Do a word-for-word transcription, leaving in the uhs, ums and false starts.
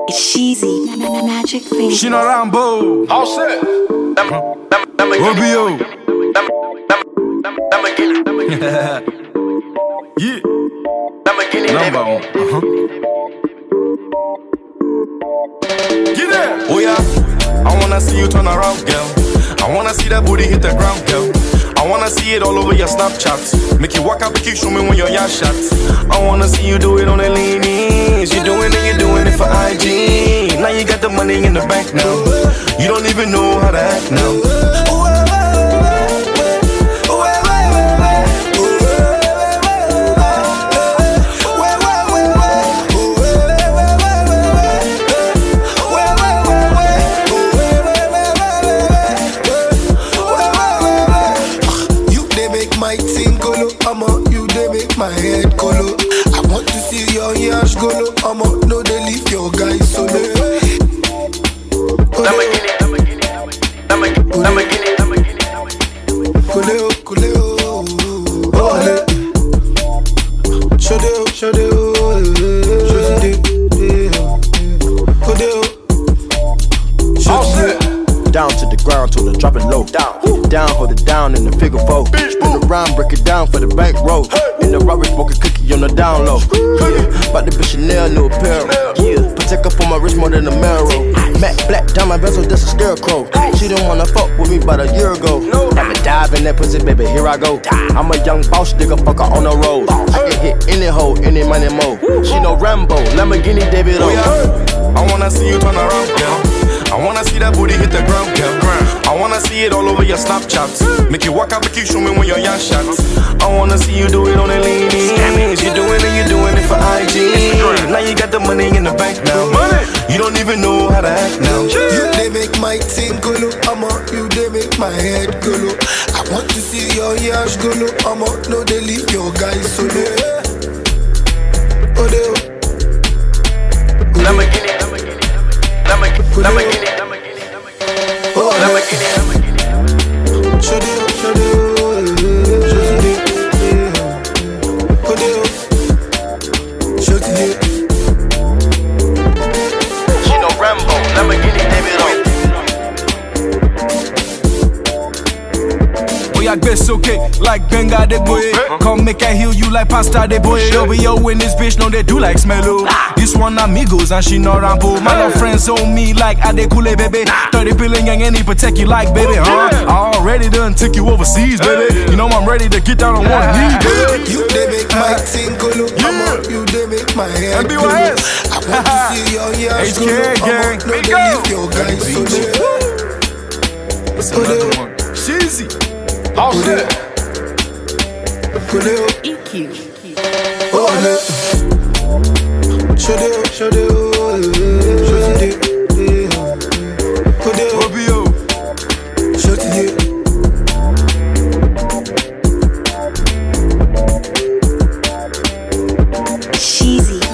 It's cheesy, magic finger. She not Rambo. All set. Robio. Yeah. Number one. Uh-huh. Get there. Oh yeah. I wanna see you turn around, girl. I wanna see that booty hit the ground, girl. I wanna see it all over your Snapchat. Make you walk out, make you show me when you're your shot. I wanna see you do it on the leanies. You doing it, you're doing it for I G. Now you got the money in the bank now. You don't even know how to act now. My thing colo, I'ma you they make my head colo. I want to see your yash colo, I'ma no they leave your guys solo. Lamborghini, Lamborghini, Lamborghini, Lamborghini, Lamborghini, Kuleo, ole. Shode, shode, shode, down to the ground till the dropping low. Down. Down, hold it down in the figure four. Spin around, break it down for the bank roll. In the rubber, smoke a cookie on the down low. Yeah, about the bitch Chanel, new apparel. Yeah, Patek up on my wrist more than a marrow. Matte black diamond bezel, that's a scarecrow. She didn't wanna fuck with me about a year ago. Had me dive in that pussy, baby, here I go. I'm a young boss, nigga, fucker on the road. I can hit any hoe, any money mo. She no Rambo, Lamborghini, David O. I wanna see you turn around, girl. I wanna see that booty hit the ground, girl. I wanna see it all over your Snapchat. Make you walk out, make you show me when you're your shot. I wanna see you do it on the leanies. You doing it, you doing it for I G. Now you got the money in the bank now. You don't even know how to act now. You they make my thing colo, I'ma you they make my head colo. I want to see your yash colo, I'ma no they leave your guys solo. Oh they Lamborghini, Lamborghini, Lamborghini, Lamborghini, oh Lamborghini, Lamborghini. Shode, shode, shode, shode. She no Rambo, Lamborghini, David O. Oh yeah, guess okay, like Benga de boy. Come make I heal you like pasta de boy. O B O in this bitch, know they do like smello. This one amigos and she not Rambo. My love friends on me like Adekule, baby. thirty billion gang and he protect you like, baby, huh? I already done took you overseas, baby. You know I'm ready to get down on one knee, baby. You they make my thing colo, I'ma you they make my head colo. I want to see your yash colo, I'ma no they leave your guys solo. What's another one? Cheesy. All set. E Q. Ole. Shode, shode, shode, Robio. shode. Cheesy.